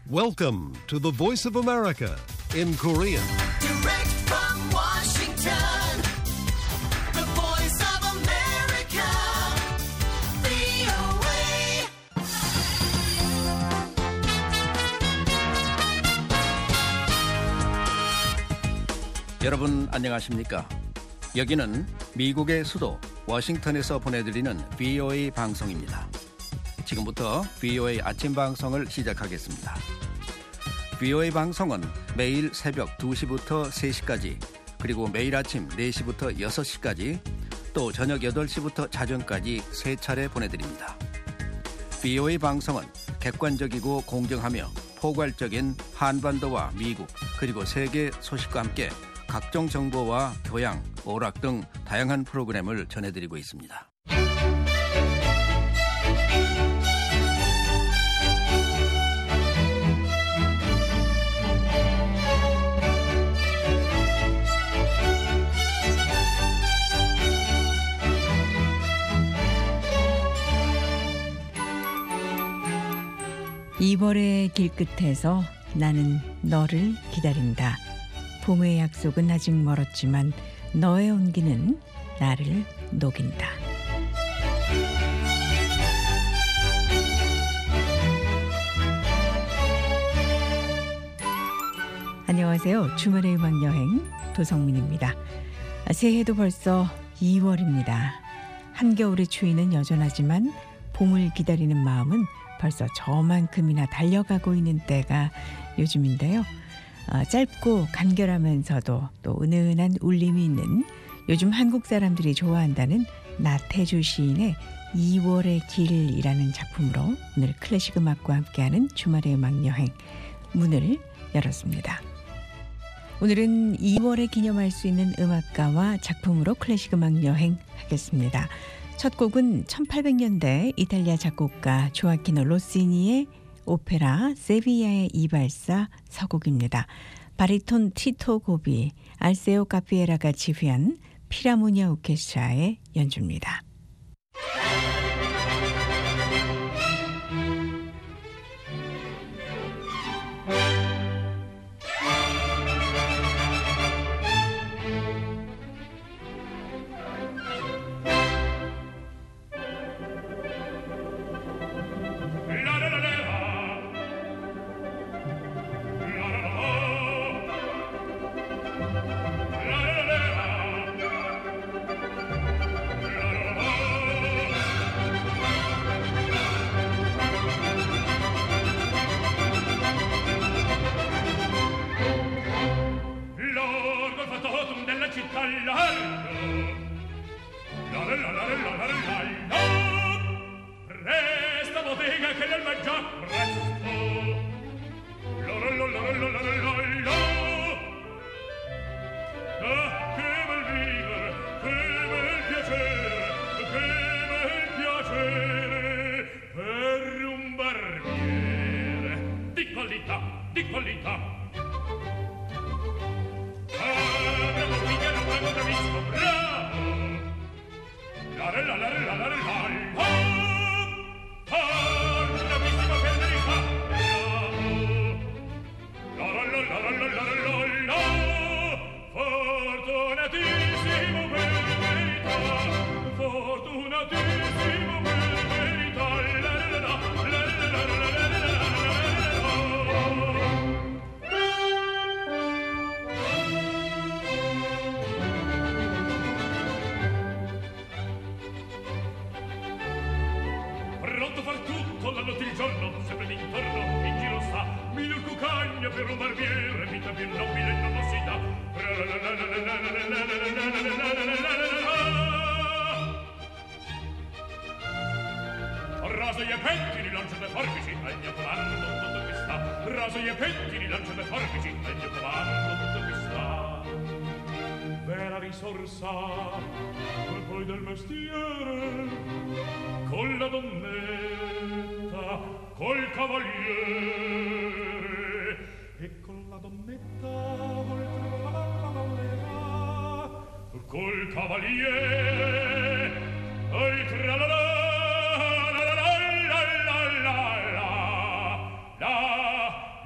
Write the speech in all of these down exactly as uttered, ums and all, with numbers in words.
Welcome to the Voice of America in Korean. Direct from Washington, the Voice of America, 브이오에이. 여러분 안녕하십니까? 여기는 미국의 수도 워싱턴에서 보내드리는 브이오에이 방송입니다. 지금부터 브이오에이 아침 방송을 시작하겠습니다. 브이오에이 방송은 매일 새벽 두 시부터 세 시까지, 그리고 매일 아침 네 시부터 여섯 시까지, 또 저녁 여덟 시부터 자정까지 세 차례 보내드립니다. 브이오에이 방송은 객관적이고 공정하며 포괄적인 한반도와 미국 그리고 세계 소식과 함께 각종 정보와 교양, 오락 등 다양한 프로그램을 전해드리고 있습니다. 이월의 길끝에서 나는 너를 기다린다. 봄의 약속은 아직 멀었지만 너의 온기는 나를 녹인다. 안녕하세요. 주말의 음악여행 도성민입니다. 새해도 벌써 이월입니다. 한겨울의 추위는 여전하지만 봄을 기다리는 마음은 벌써 저만큼이나 달려가고 있는 때가 요즘인데요. 어, 짧고 간결하면서도 또 은은한 울림이 있는, 요즘 한국 사람들이 좋아한다는 나태주 시인의 이월의 길이라는 작품으로 오늘 클래식 음악과 함께하는 주말의 음악여행 문을 열었습니다. 오늘은 이월에 기념할 수 있는 음악가와 작품으로 클래식 음악여행 하겠습니다. 첫 곡은 천팔백 년대 이탈리아 작곡가 조아키노 로시니의 오페라 세비야의 이발사 서곡입니다. 바리톤 티토 고비, 알세오 카피에라가 지휘한 피라모니아 오케스트라의 연주입니다. Raso gli pettini, lancia le forbici, al mio comando tutto questa. Raso gli pettini, lancia le forbici, al mio comando tutto questa. Vera risorsa, poi del mestiere, con la donnetta, col cavaliere, e con la donnetta, oltre la valera, col cavaliere, oltre la la la la la la la la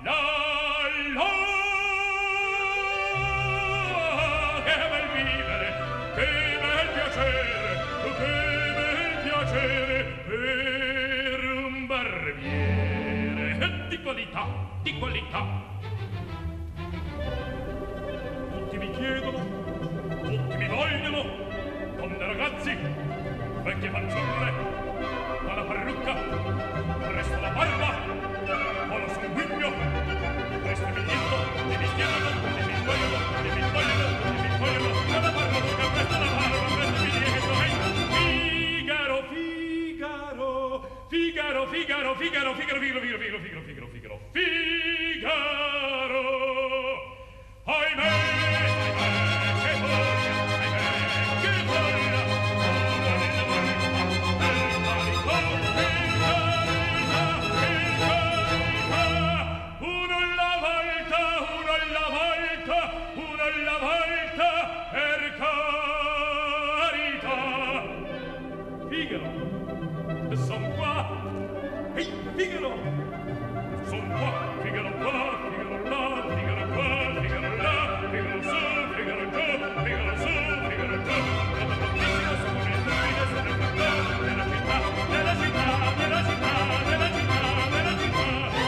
qualità, di qualità. Tutti mi chiedono, tutti mi vogliono, donne ragazzi, vecchie fanciulle, ho la parrucca, presto la barba, ho lo sanguigno, presto mi dicono, e mi chiedono, e mi vogliono, e mi vogliono, e mi vogliono, ho la parrucca, presto la barba, presto mi dicono, hey, Figaro, Figaro, Figaro, Figaro, Figaro, Figaro, Figaro, Figaro, Figaro, Figaro, Figaro, Figaro, Figaro, ahimè, ahimè, che voglia, ahimè, che voglia, una nella volta, per carità, per carità, per carità, uno alla volta, uno alla volta, uno alla volta, per carità. Figaro, son qua, ehi, Figaro, son qua, Figaro qua, Figaro là, Figaro qua, Figaro là, Figaro su, Figaro giù, Figaro su, Figaro giù. Sono tantissimo, sono le stupide, sono il fatto della città, della città, della città, della città, della città.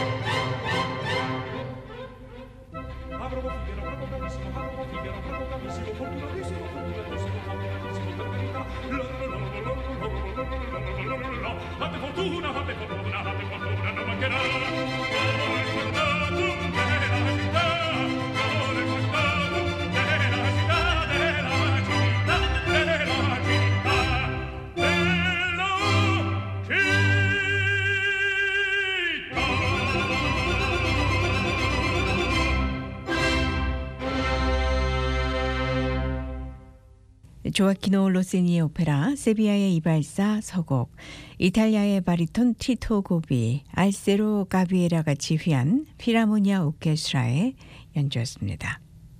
Aprono Figaro, proprio bravissimo, aprono Figaro, proprio bravissimo, fortunatissimo, fortunatissimo, fortunatissimo, per verità. Fate fortuna, fate fortuna, fate fortuna, non mancherà. Non è guardato della città, non è guardato della città, della città, della città, della 조아키노 로시니의 오페라 세비야의 이발사 서곡, 이탈리아의 바리톤 티토 고비, 알세로 가비에라가 지휘한 피라모니아 오케스트라의 연주였습니다.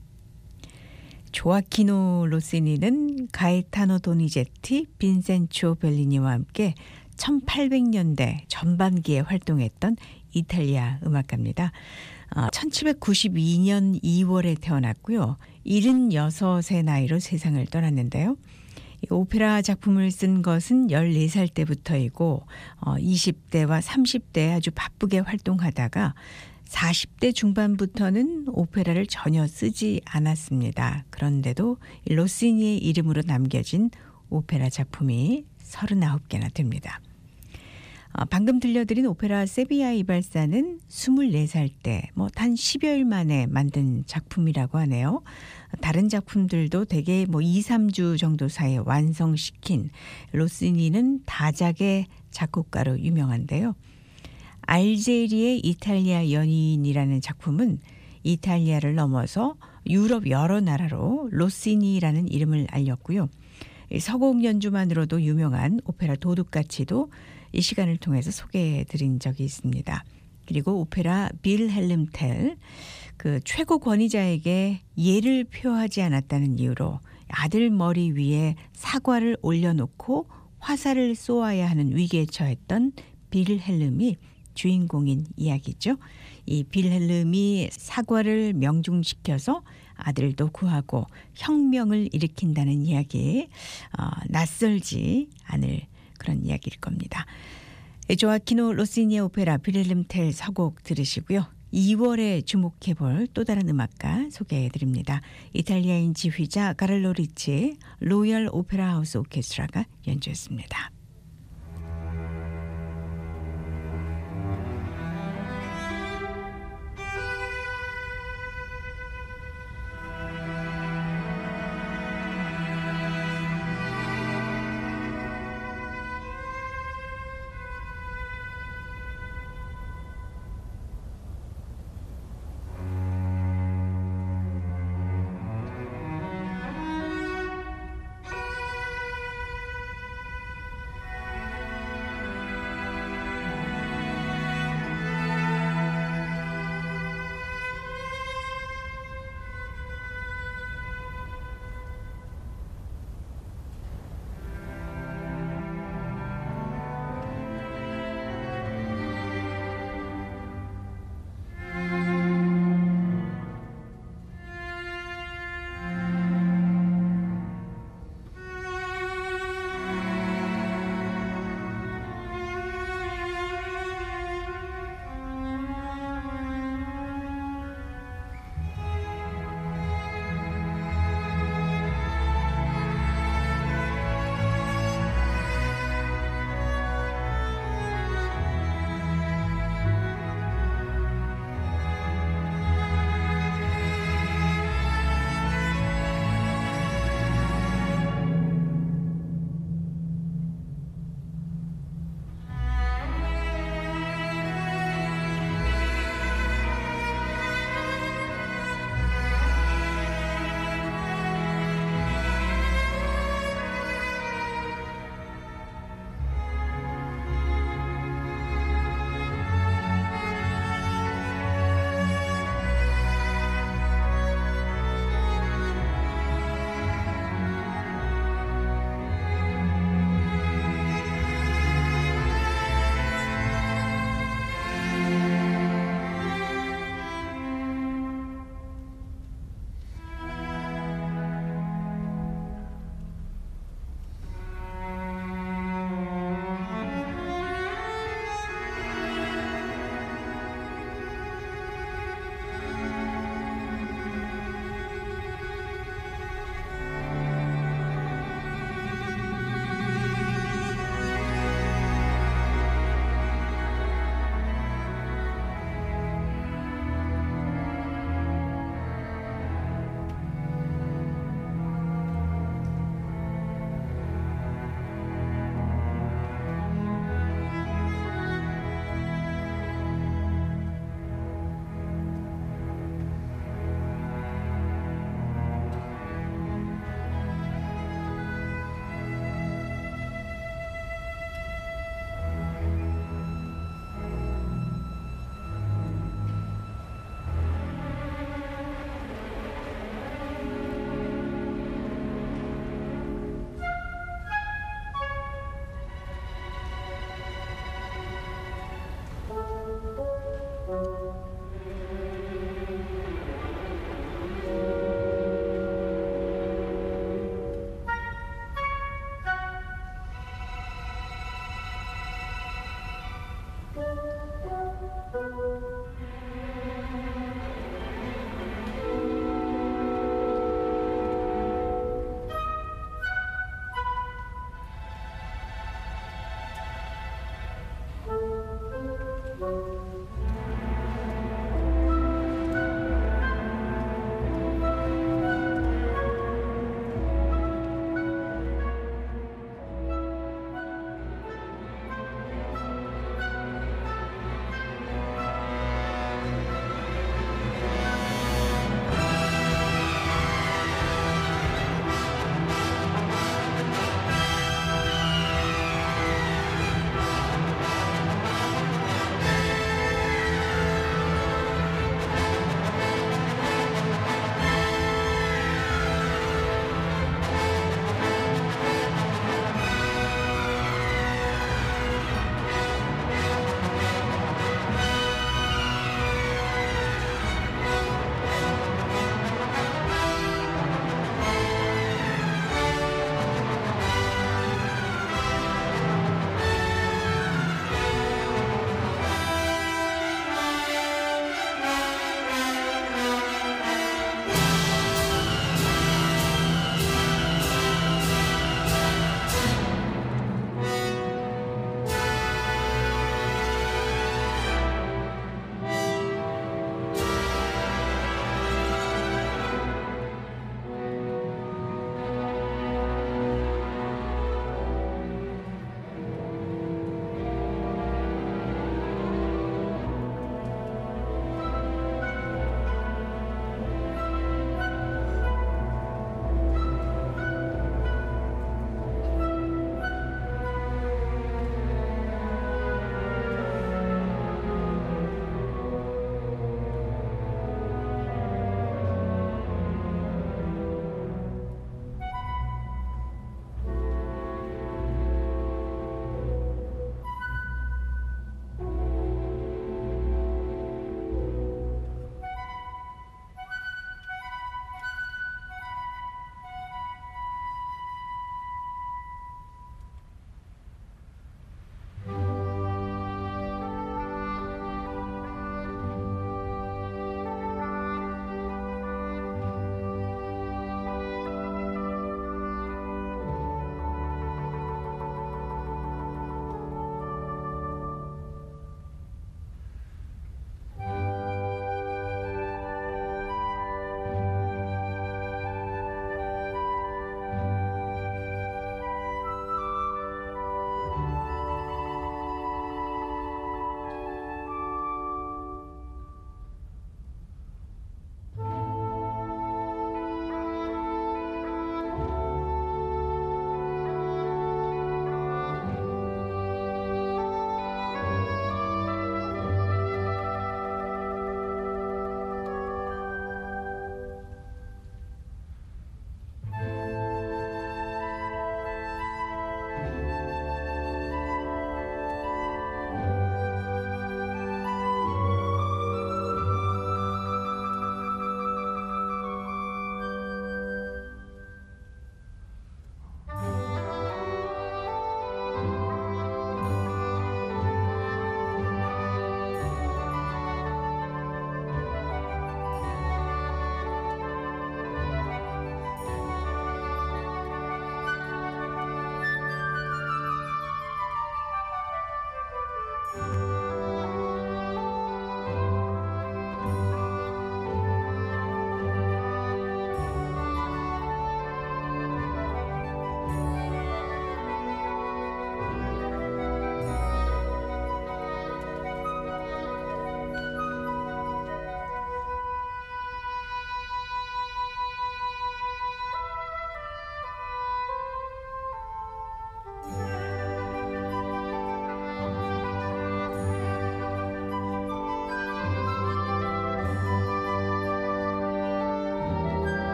조아키노 로시니는 가에타노 도니제티, 빈센초 벨리니와 함께 천팔백 년대 전반기에 활동했던 이탈리아 음악가입니다. 천칠백구십이 년 이월에 태어났고요. 칠십육의 나이로 세상을 떠났는데요. 오페라 작품을 쓴 것은 열네 살 때부터이고 이십 대와 삼십 대에 아주 바쁘게 활동하다가 사십 대 중반부터는 오페라를 전혀 쓰지 않았습니다. 그런데도 로시니의 이름으로 남겨진 오페라 작품이 서른아홉 개나 됩니다. 방금 들려드린 오페라 세비야 이발사는 스물네 살 때 뭐 단 십여일 만에 만든 작품이라고 하네요. 다른 작품들도 대개 뭐 이, 삼 주 정도 사이에 완성시킨 로시니는 다작의 작곡가로 유명한데요. 알제리의 이탈리아 연인이라는 작품은 이탈리아를 넘어서 유럽 여러 나라로 로시니라는 이름을 알렸고요. 서곡 연주만으로도 유명한 오페라 도둑같이도 이 시간을 통해서 소개해드린 적이 있습니다. 그리고 오페라 빌헬름 텔, 그 최고 권위자에게 예를 표하지 않았다는 이유로 아들 머리 위에 사과를 올려놓고 화살을 쏘아야 하는 위기에 처했던 빌헬름이 주인공인 이야기죠. 이 빌헬름이 사과를 명중시켜서 아들도 구하고 혁명을 일으킨다는 이야기, 어, 낯설지 않을 그런 이야기일 겁니다. 조아키노 로시니의 오페라 빌헬름 텔 서곡 들으시고요. 이월에 주목해볼 또 다른 음악가 소개해드립니다. 이탈리아인 지휘자 카를로 리치의 로열 오페라 하우스 오케스트라가 연주했습니다.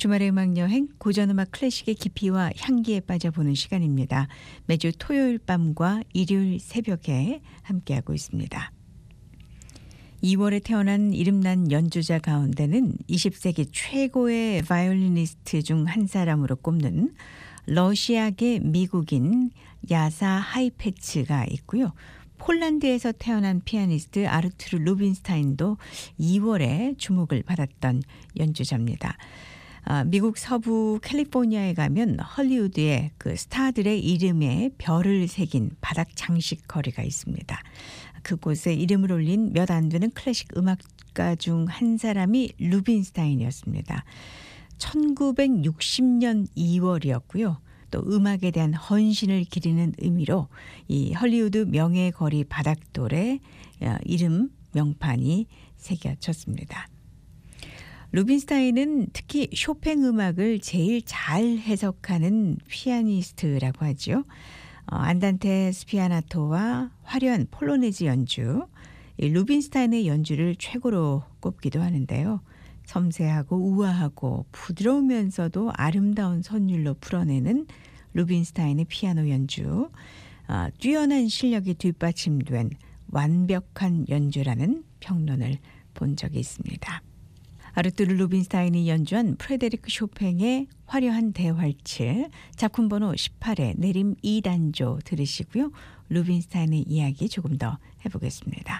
주말의 음악여행, 고전음악 클래식의 깊이와 향기에 빠져보는 시간입니다. 매주 토요일 밤과 일요일 새벽에 함께하고 있습니다. 이월에 태어난 이름난 연주자 가운데는 이십 세기 최고의 바이올리니스트 중 한 사람으로 꼽는 러시아계 미국인 야사 하이페츠가 있고요. 폴란드에서 태어난 피아니스트 아르투르 루빈스타인도 이월에 주목을 받았던 연주자입니다. 아, 미국 서부 캘리포니아에 가면 헐리우드의 그 스타들의 이름에 별을 새긴 바닥 장식 거리가 있습니다. 그곳에 이름을 올린 몇 안 되는 클래식 음악가 중 한 사람이 루빈스타인이었습니다. 천구백육십 년 이월이었고요. 또 음악에 대한 헌신을 기리는 의미로 이 헐리우드 명예 거리 바닥돌에 이름 명판이 새겨졌습니다. 루빈스타인은 특히 쇼팽 음악을 제일 잘 해석하는 피아니스트라고 하죠. 어, 안단테 스피아나토와 화려한 폴로네즈 연주, 이 루빈스타인의 연주를 최고로 꼽기도 하는데요. 섬세하고 우아하고 부드러우면서도 아름다운 선율로 풀어내는 루빈스타인의 피아노 연주, 어, 뛰어난 실력이 뒷받침된 완벽한 연주라는 평론을 본 적이 있습니다. 아르투르 루빈스타인이 연주한 프레데리크 쇼팽의 화려한 대활츠 작품 번호 십팔의 내림 이 단조 들으시고요. 루빈스타인의 이야기 조금 더 해보겠습니다.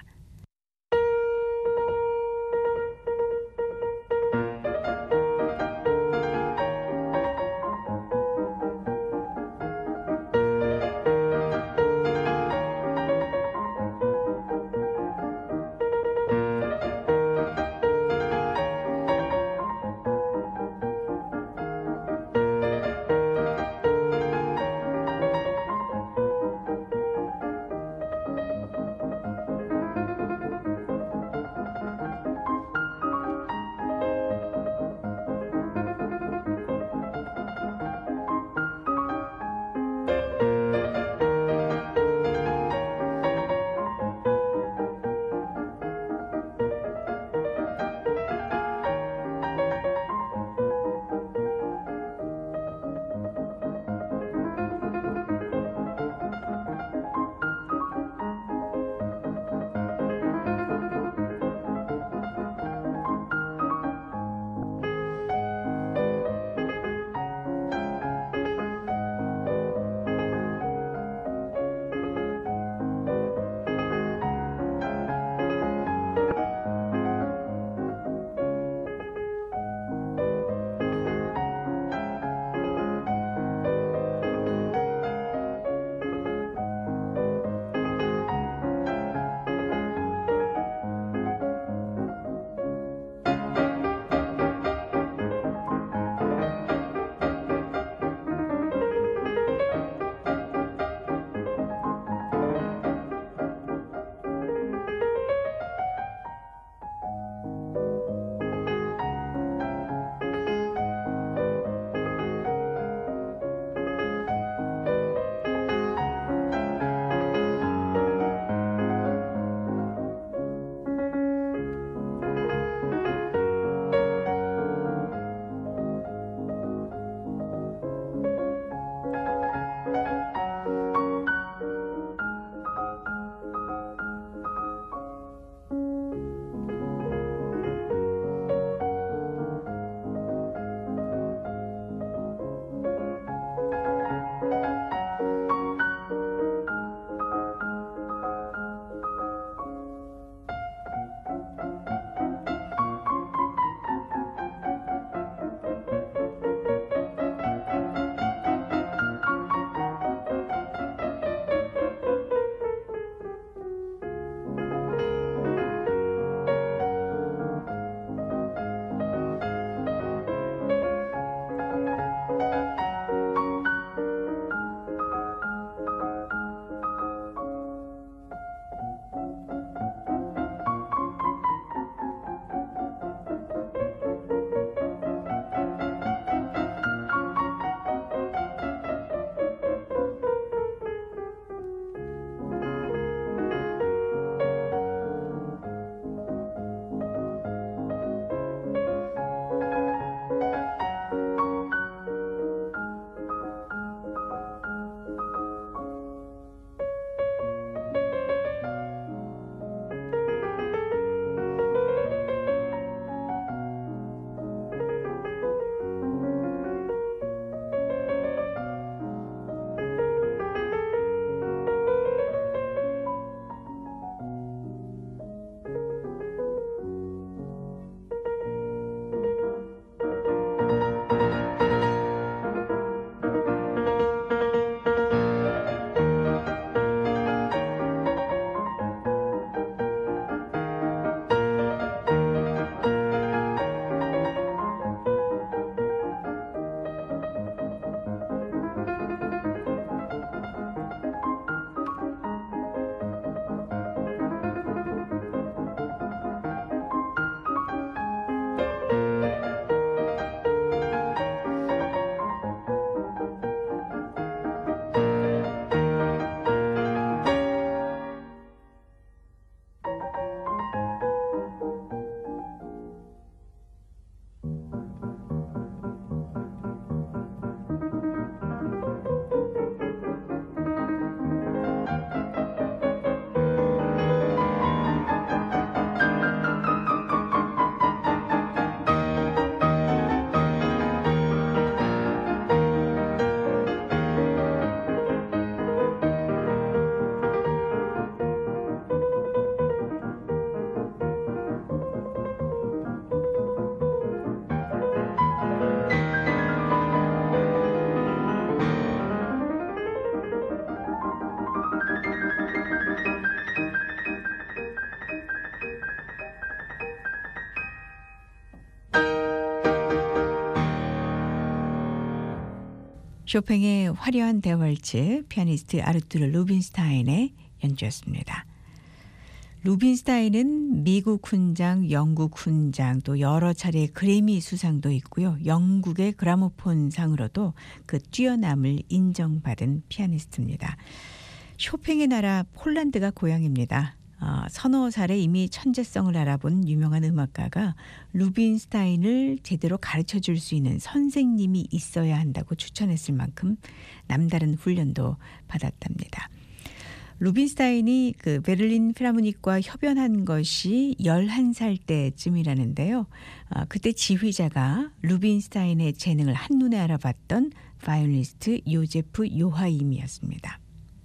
쇼팽의 화려한 대왈츠, 피아니스트 아르투르 루빈스타인의 연주였습니다. 루빈스타인은 미국 훈장, 영국 훈장, 또 여러 차례 그래미 수상도 있고요. 영국의 그라모폰 상으로도 그 뛰어남을 인정받은 피아니스트입니다. 쇼팽의 나라 폴란드가 고향입니다. 어, 서너 살에 이미 천재성을 알아본 유명한 음악가가 루빈스타인을 제대로 가르쳐 줄 수 있는 선생님이 있어야 한다고 추천했을 만큼 남다른 훈련도 받았답니다. 루빈스타인이 그 베를린 필하모닉과 협연한 것이 열한 살 때쯤이라는데요. 어, 그때 지휘자가 루빈스타인의 재능을 한눈에 알아봤던 바이올리니스트 요제프 요하임이었습니다.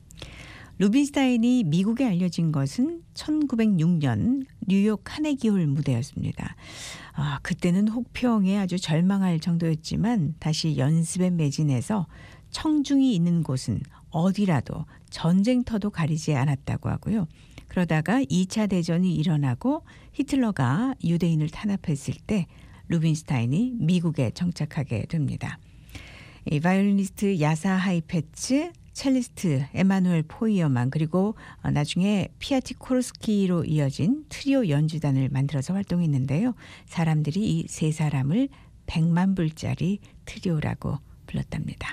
루빈스타인이 미국에 알려진 것은 천구백육 년 뉴욕 카네기홀 무대였습니다. 아, 그때는 혹평에 아주 절망할 정도였지만 다시 연습에 매진해서 청중이 있는 곳은 어디라도 전쟁터도 가리지 않았다고 하고요. 그러다가 이 차 대전이 일어나고 히틀러가 유대인을 탄압했을 때 루빈스타인이 미국에 정착하게 됩니다. 이 바이올리니스트 야사 하이페츠, 첼리스트 에마누엘 포이어만, 그리고 나중에 피아티코르스키로 이어진 트리오 연주단을 만들어서 활동했는데요. 사람들이 이 세 사람을 백만 불짜리 트리오라고 불렀답니다.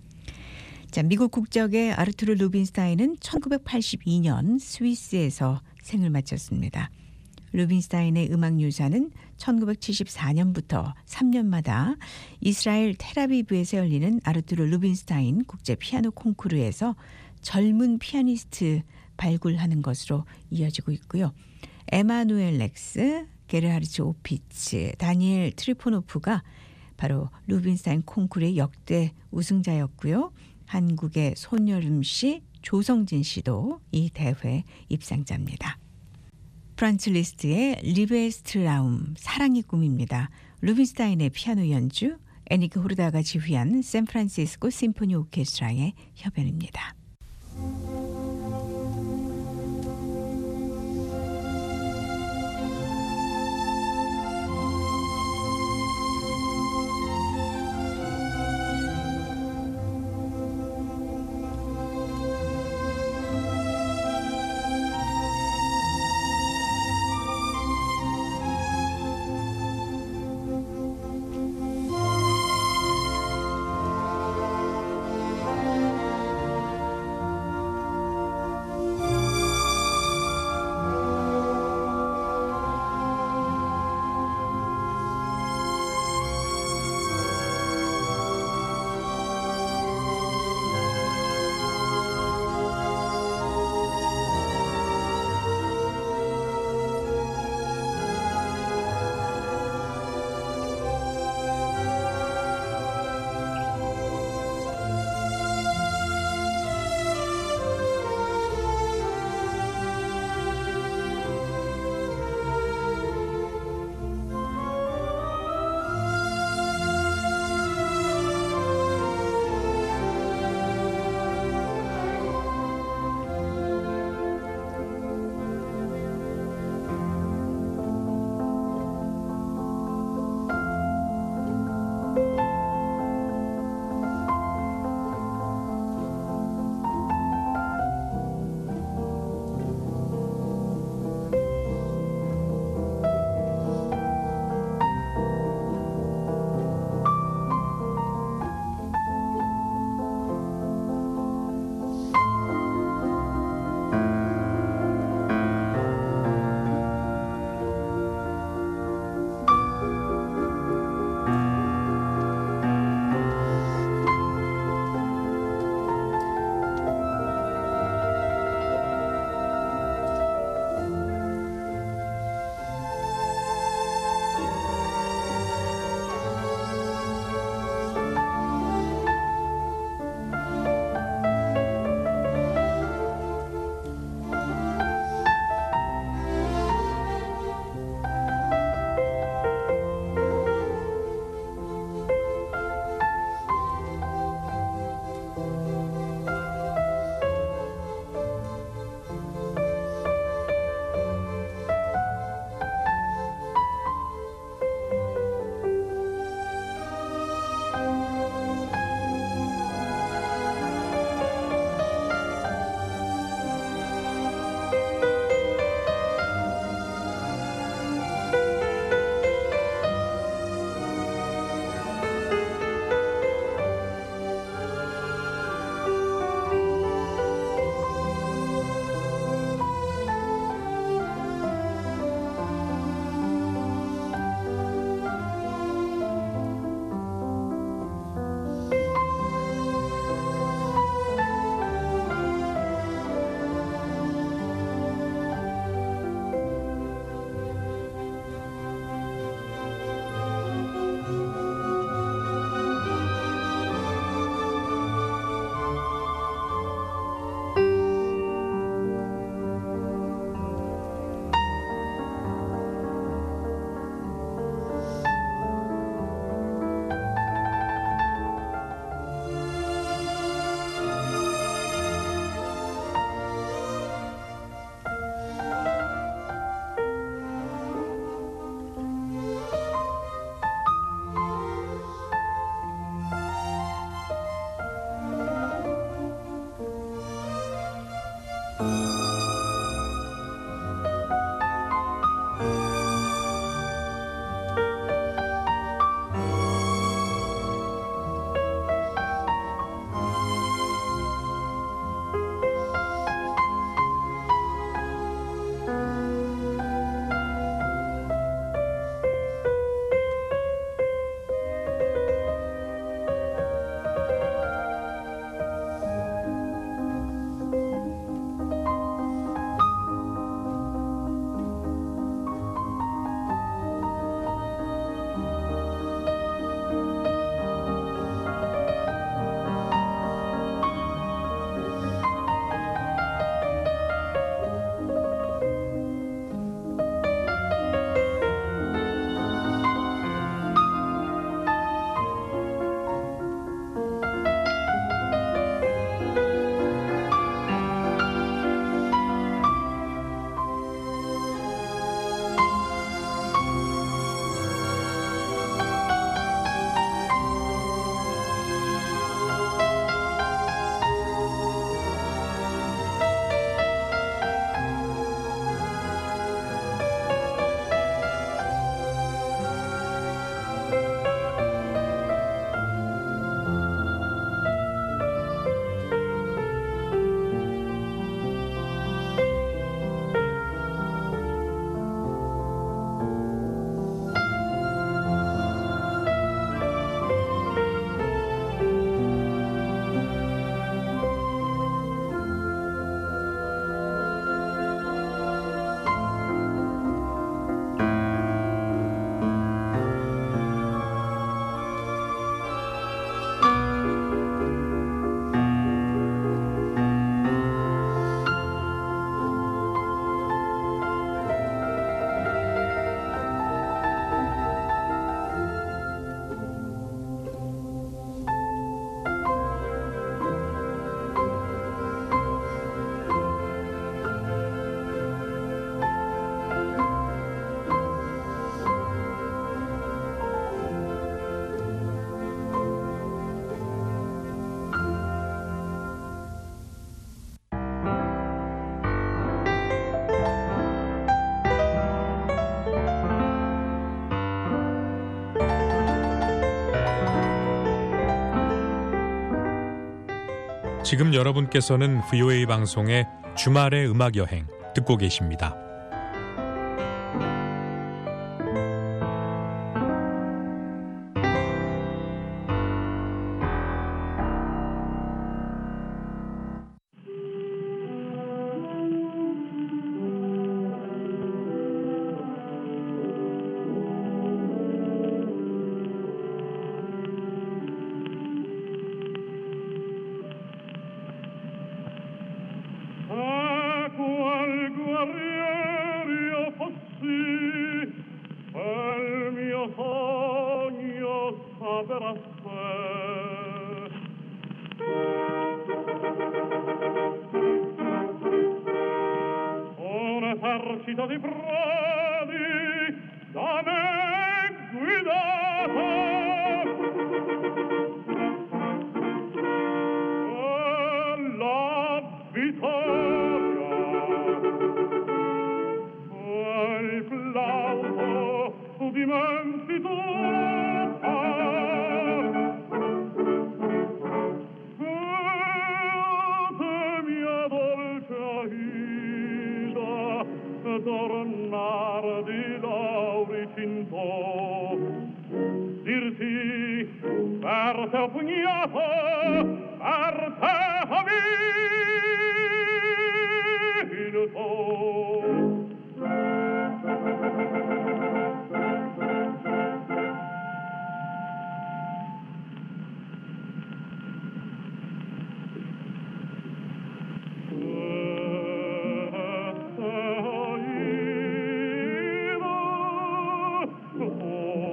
자, 미국 국적의 아르투르 루빈스타인은 천구백팔십이 년 스위스에서 생을 마쳤습니다. 루빈스타인의 음악 유산은 천구백칠십사 년부터 삼 년마다 이스라엘 텔아비브에서 열리는 아르투르 루빈스타인 국제 피아노 콩쿠르에서 젊은 피아니스트 발굴하는 것으로 이어지고 있고요. 에마누엘 렉스, 게르하르츠 오피츠, 다니엘 트리포노프가 바로 루빈스타인 콩쿠르의 역대 우승자였고요. 한국의 손여름 씨, 조성진 씨도 이 대회 입상자입니다. 프란츠 리스트의 리베스트라움, 사랑의 꿈입니다. 루빈스타인의 피아노 연주, 에니크 호르다가 지휘한 샌프란시스코 심포니 오케스트라의 협연입니다. 지금 여러분께서는 브이오에이 방송의 주말의 음악 여행 듣고 계십니다.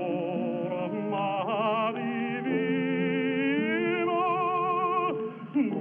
Divino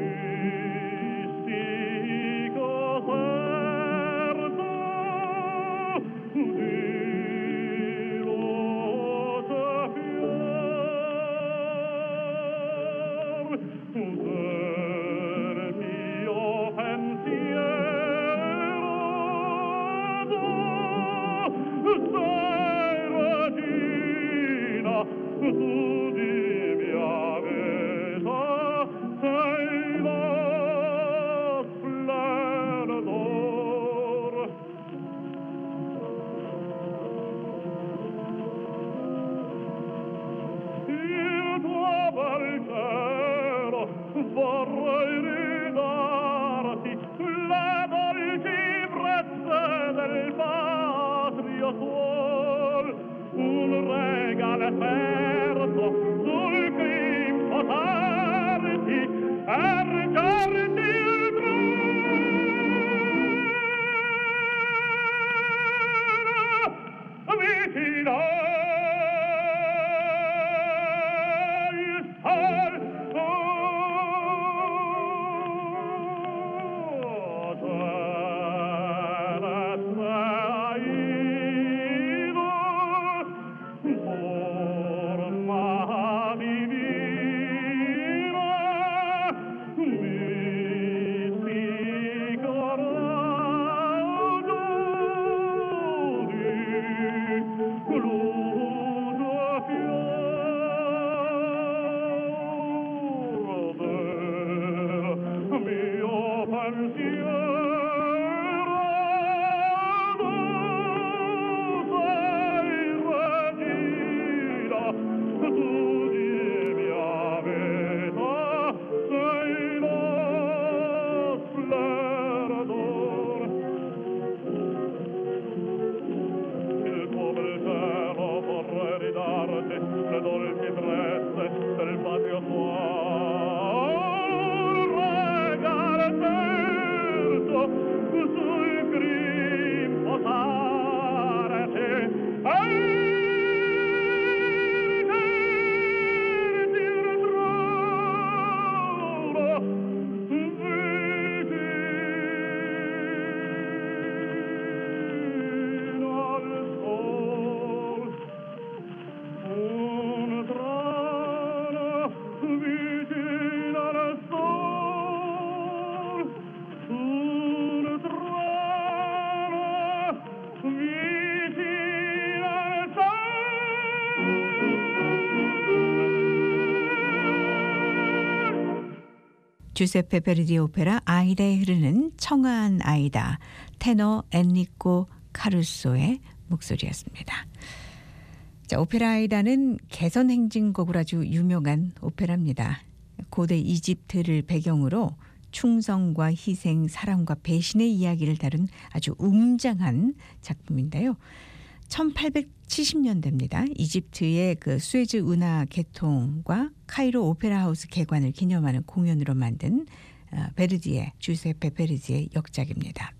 주세페 베르디 오페라 아이다에 흐르는 청아한 아이다, 테너 엔리코 카루소의 목소리였습니다. 자, 오페라 아이다는 개선 행진곡으로 아주 유명한 오페라입니다. 고대 이집트를 배경으로 충성과 희생, 사랑과 배신의 이야기를 다룬 아주 웅장한 작품인데요. 천팔백칠십 년대입니다. 이집트의 그 수에즈 운하 개통과 카이로 오페라 하우스 개관을 기념하는 공연으로 만든 베르디의 주세페 베르디의 역작입니다.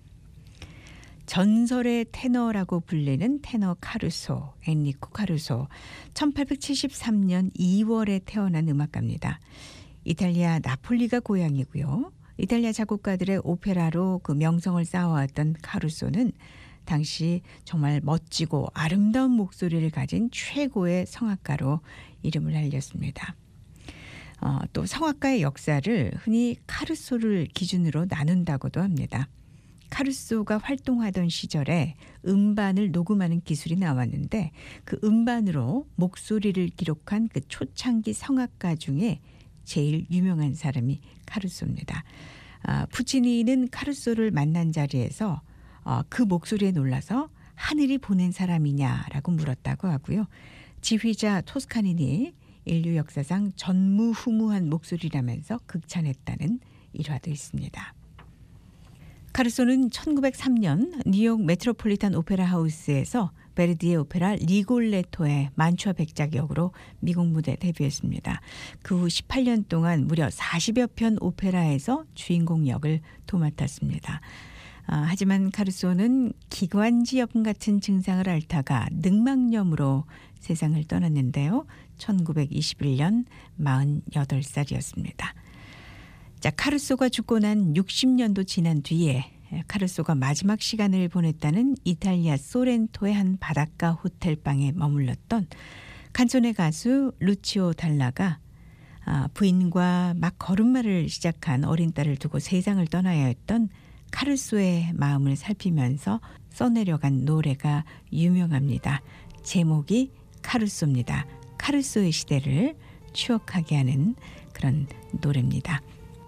전설의 테너라고 불리는 테너 카루소, 엔리코 카루소, 천팔백칠십삼 년 이월에 태어난 음악가입니다. 이탈리아 나폴리가 고향이고요. 이탈리아 작곡가들의 오페라로 그 명성을 쌓아왔던 카루소는 당시 정말 멋지고 아름다운 목소리를 가진 최고의 성악가로 이름을 알렸습니다. 어, 또 성악가의 역사를 흔히 카루소를 기준으로 나눈다고도 합니다. 카루소가 활동하던 시절에 음반을 녹음하는 기술이 나왔는데 그 음반으로 목소리를 기록한 그 초창기 성악가 중에 제일 유명한 사람이 카루소입니다. 아, 푸치니는 카루소를 만난 자리에서 어, 그 목소리에 놀라서 하늘이 보낸 사람이냐라고 물었다고 하고요. 지휘자 토스카니니 인류 역사상 전무후무한 목소리라면서 극찬했다는 일화도 있습니다. 카루소는 천구백삼 년 뉴욕 메트로폴리탄 오페라 하우스에서 베르디의 오페라 리골레토의 만추아 백작 역으로 미국 무대 데뷔했습니다. 그 후 십팔 년 동안 무려 사십여 편 오페라에서 주인공 역을 도맡았습니다. 아, 하지만 카루소는 기관지염 같은 증상을 앓다가 늑막염으로 세상을 떠났는데요. 천구백이십일 년 마흔여덟 살이었습니다. 자, 카루소가 죽고 난 육십 년도 지난 뒤에 카루소가 마지막 시간을 보냈다는 이탈리아 소렌토의 한 바닷가 호텔방에 머물렀던 칸손의 가수 루치오 달라가 부인과 막 걸음마를 시작한 어린 딸을 두고 세상을 떠나야 했던 카루소의 마음을 살피면서 써내려간 노래가 유명합니다. 제목이 카루소입니다. 카루소의 시대를 추억하게 하는 그런 노래입니다.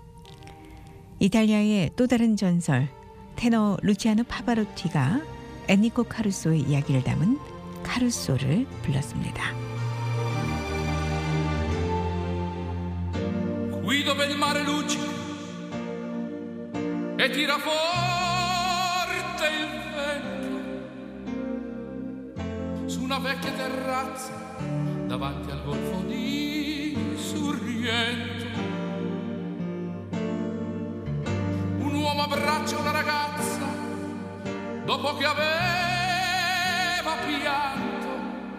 이탈리아의 또 다른 전설 테너 루치아노 파바로티가 엔리코 카루소의 이야기를 담은 카루소를 불렀습니다. Qui dove il mare luccica e tira forte il vento su una vecchia terrazza davanti al golfo di Sorrento un uomo abbraccia una ragazza dopo che aveva pianto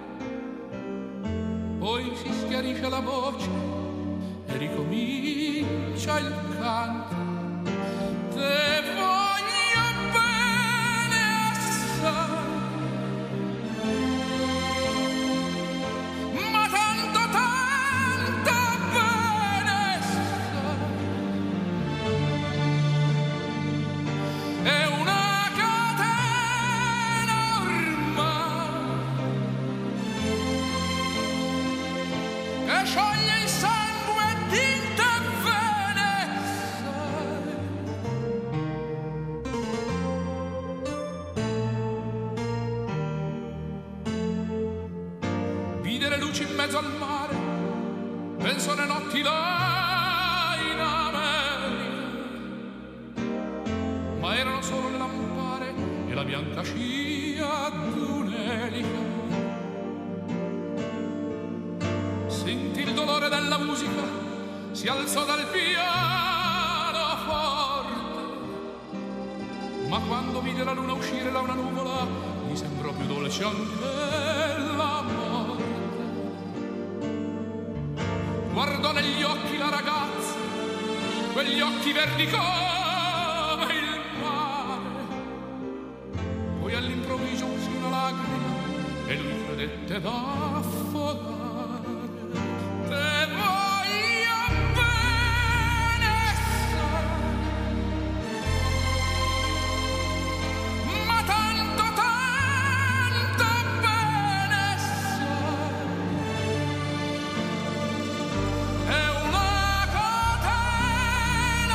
poi si schiarisce la voce e ricomincia il canto te voglio bene assai ma tanto tanto bene assai è una catena ormai che scioglie il sangue di te bene assai vide le luci in mezzo al mare penso alle notti là in America ma erano solo le lampare e la bianca scia d'un'elica sentì il dolore della musica si alzò dal pianoforte ma quando vide la luna uscire da una nuvola gli sembrò più dolce anche la morte guardò negli occhi la ragazza quegli occhi verdi come il mare poi all'improvviso uscì una lacrima e lui credette d'affogare te voglio bene assai ma tanto tanto bene assai è una catena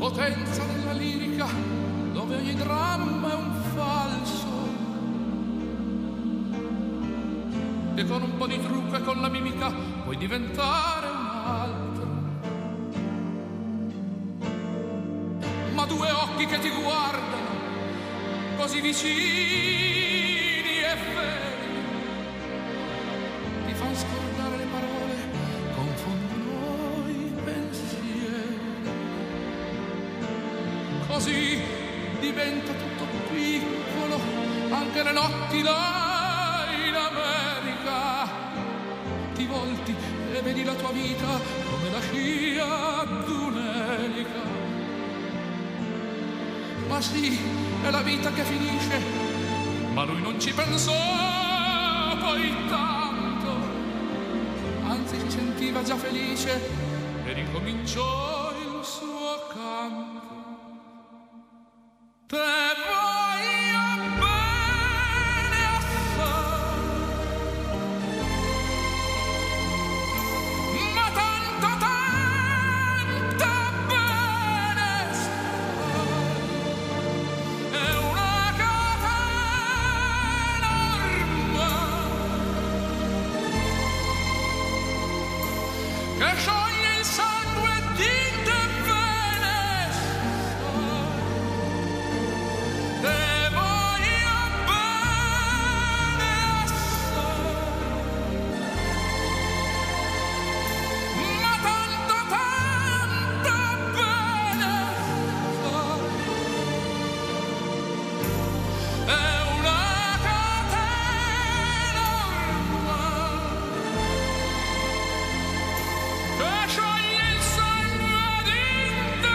potenza della lirica, dove ogni dramma è un falso. E con un po' di trucco e con la mimica puoi diventare un altro. Ma due occhi che ti guardano così vicini e veri ti fanno scordare le parole, confondono i pensieri. Così diventa tutto piccolo, anche le notti là in America. Ti volti e vedi la tua vita come la scia d'un'elica. Ma sì, è la vita che finisce, ma lui non ci pensò poi tanto. Anzi, si sentiva già felice e ricominciò il suo canto. Te voglio bene assai, ma tanto, tanto bene stai. È una catena ormai che scioglie il sangue di te bene stai. Te voglio bene assai, ma tanto, tanto bene sai. È una catena ormai che scioglie il sangue di te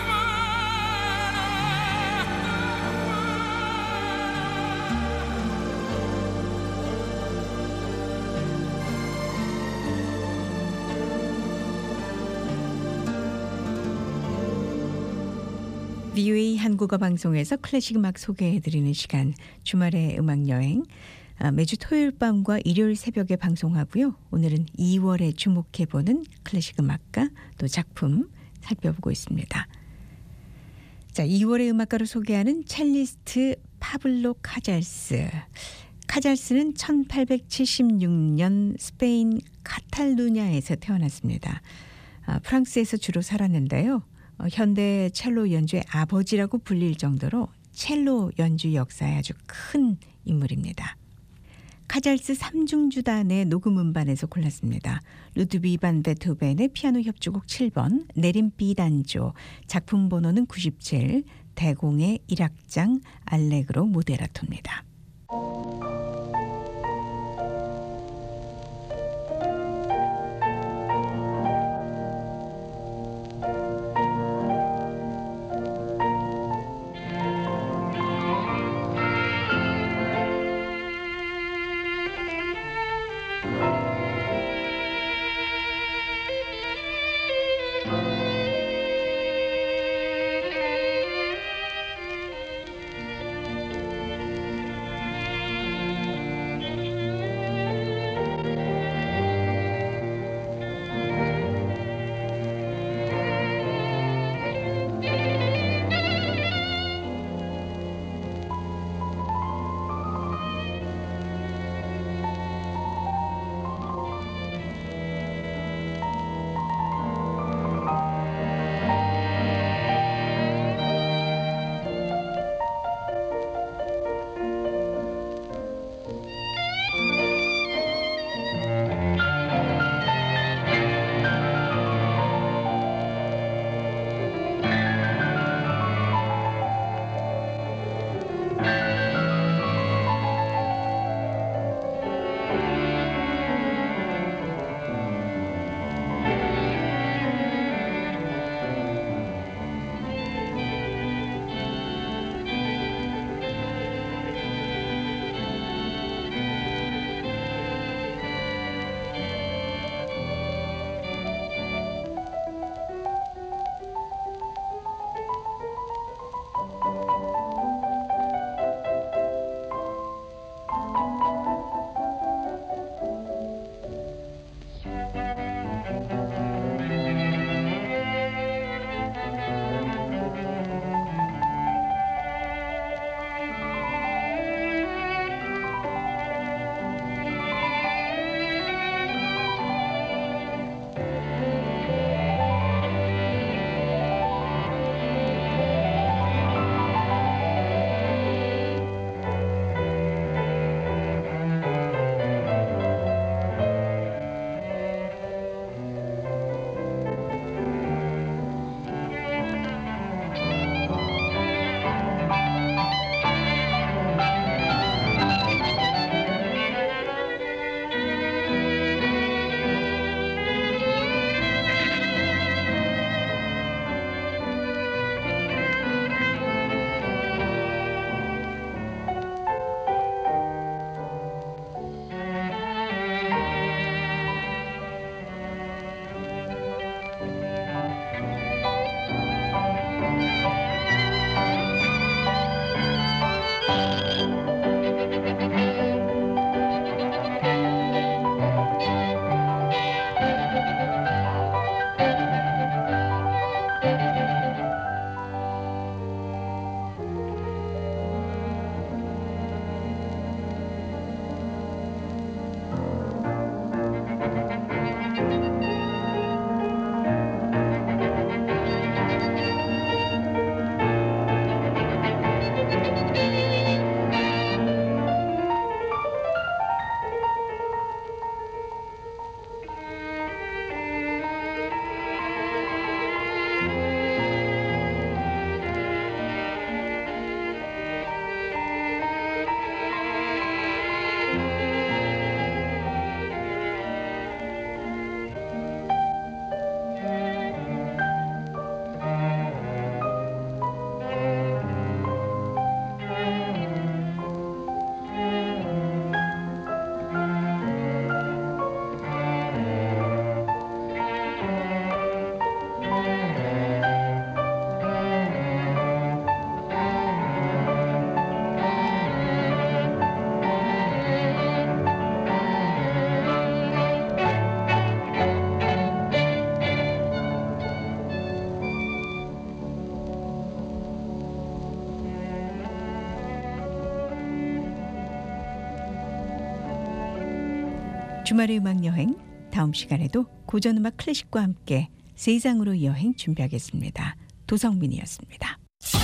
브이오에이 한국어 방송에서 클래식 음악 소개해드리는 시간, 주말의 음악 여행. 아, 매주 토요일 밤과 일요일 새벽에 방송하고요. 오늘은 이월에 주목해보는 클래식 음악가 또 작품 살펴보고 있습니다. 자, 이월의 음악가로 소개하는 첼리스트 파블로 카잘스. 카잘스는 천팔백칠십육 년 스페인 카탈루냐에서 태어났습니다. 아, 프랑스에서 주로 살았는데요. 어, 현대 첼로 연주의 아버지라고 불릴 정도로 첼로 연주 역사에 아주 큰 인물입니다. 카잘스 삼중주단의 녹음 음반에서 골랐습니다. 루드비 반 베토벤의 피아노 협주곡 칠 번, 내림 B단조, 작품 번호는 구십칠, 대공의 일 악장 알레그로 모데라토입니다. Thank 주말의 음악 여행, 다음 시간에도 고전 음악 클래식과 함께 세상으로 여행 준비하겠습니다. 도성민이었습니다.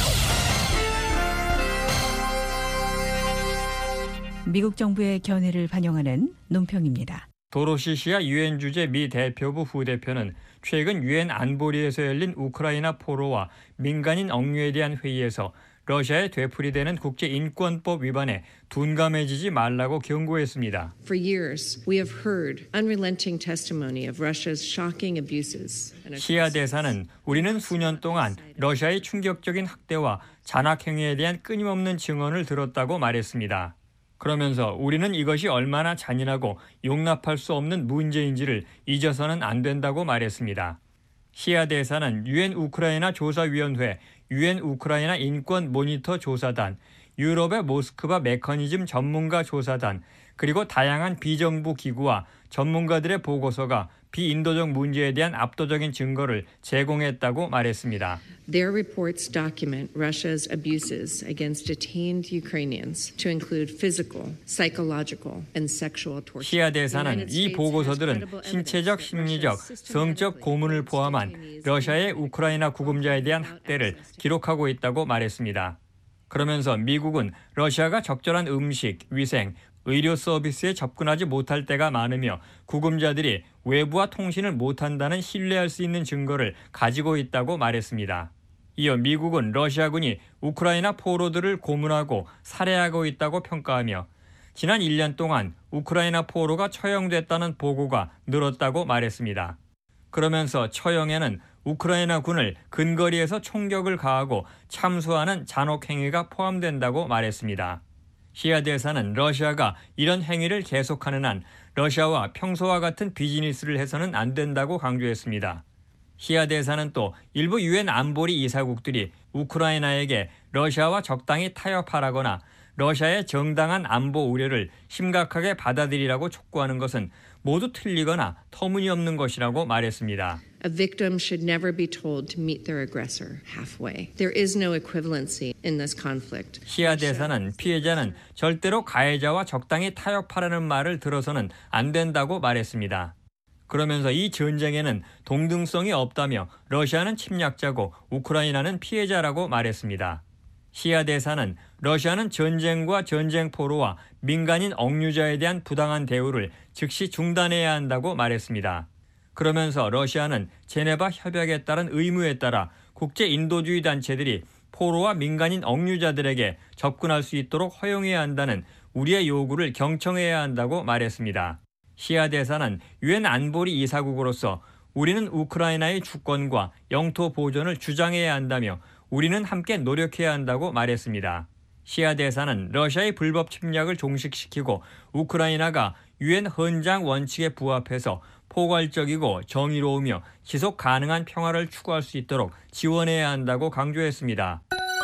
미국 정부의 견해를 반영하는 논평입니다. 도로시 시아 유엔 주재 미 대표부 후대표는 최근 유엔 안보리에서 열린 우크라이나 포로와 민간인 억류에 대한 회의에서 러시아에 되풀이되는 국제인권법 위반에 둔감해지지 말라고 경고했습니다. For years, we have heard unrelenting testimony of Russia's shocking abuses. 시아 대사는 우리는 수년 동안 러시아의 충격적인 학대와 잔악 행위에 대한 끊임없는 증언을 들었다고 말했습니다. 그러면서 우리는 이것이 얼마나 잔인하고 용납할 수 없는 문제인지를 잊어서는 안 된다고 말했습니다. 시아 대사는 유엔 우크라이나 조사위원회, 유엔 우크라이나 인권 모니터 조사단, 유럽의 모스크바 메커니즘 전문가 조사단, 그리고 다양한 비정부 기구와 전문가들의 보고서가 비인도적 문제에 대한 압도적인 증거를 제공했다고 말했습니다. Their reports document Russia's abuses against detained Ukrainians to include physical, psychological, and sexual torture. 시아 대사는 이 보고서들은 신체적, 심리적, 성적 고문을 포함한 러시아의 우크라이나 구금자에 대한 학대를 기록하고 있다고 말했습니다. 그러면서 미국은 러시아가 적절한 음식, 위생, 의료 서비스에 접근하지 못할 때가 많으며 구금자들이 외부와 통신을 못한다는 신뢰할 수 있는 증거를 가지고 있다고 말했습니다. 이어 미국은 러시아군이 우크라이나 포로들을 고문하고 살해하고 있다고 평가하며 지난 일 년 동안 우크라이나 포로가 처형됐다는 보고가 늘었다고 말했습니다. 그러면서 처형에는 우크라이나 군을 근거리에서 총격을 가하고 참수하는 잔혹 행위가 포함된다고 말했습니다. 시아 대사는 러시아가 이런 행위를 계속하는 한 러시아와 평소와 같은 비즈니스를 해서는 안 된다고 강조했습니다. 시아 대사는 또 일부 유엔 안보리 이사국들이 우크라이나에게 러시아와 적당히 타협하라거나 러시아의 정당한 안보 우려를 심각하게 받아들이라고 촉구하는 것은 모두 틀리거나 터무니없는 것이라고 말했습니다. A victim should never be told to meet their aggressor halfway. There is no equivalency in this conflict. 시아 대사는 피해자는 절대로 가해자와 적당히 타협하라는 말을 들어서는 안 된다고 말했습니다. 그러면서 이 전쟁에는 동등성이 없다며 러시아는 침략자고 우크라이나는 피해자라고 말했습니다. 시아 대사는 러시아는 전쟁과 전쟁 포로와 민간인 억류자에 대한 부당한 대우를 즉시 중단해야 한다고 말했습니다. 그러면서 러시아는 제네바 협약에 따른 의무에 따라 국제 인도주의 단체들이 포로와 민간인 억류자들에게 접근할 수 있도록 허용해야 한다는 우리의 요구를 경청해야 한다고 말했습니다. 시아 대사는 유엔 안보리 이사국으로서 우리는 우크라이나의 주권과 영토 보존을 주장해야 한다며 우리는 함께 노력해야 한다고 말했습니다. 시아 대사는 러시아의 불법 침략을 종식시키고 우크라이나가 유엔 헌장 원칙에 부합해서 포괄적이고 정의로우며 지속 가능한 평화를 추구할 수 있도록 지원해야 한다고 강조했습니다.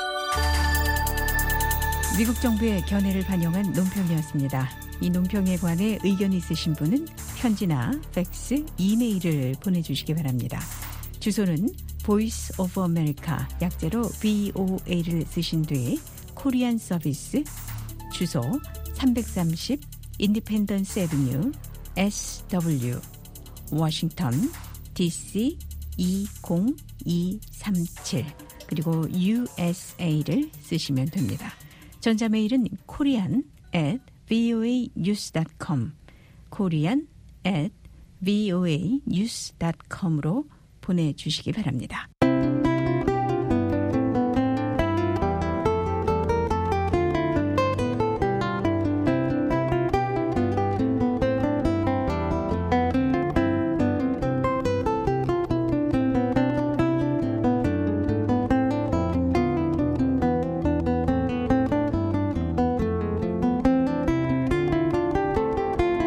미국 정부의 견해를 반영한 논평이었습니다. 이 논평에 관해 의견이 있으신 분은 편지나 팩스, 이메일을 보내주시기 바랍니다. 주소는 Voice of America, 약제로 브이오에이를 쓰신 뒤 코리안 서비스, 주소 삼백삼십 인디펜던스 애비뉴 에스더블유 워싱턴 디씨 이공이삼칠 그리고 유에스에이를 쓰시면 됩니다. 전자메일은 korean at voanews dot com korean at voanews dot com으로 보내주시기 바랍니다.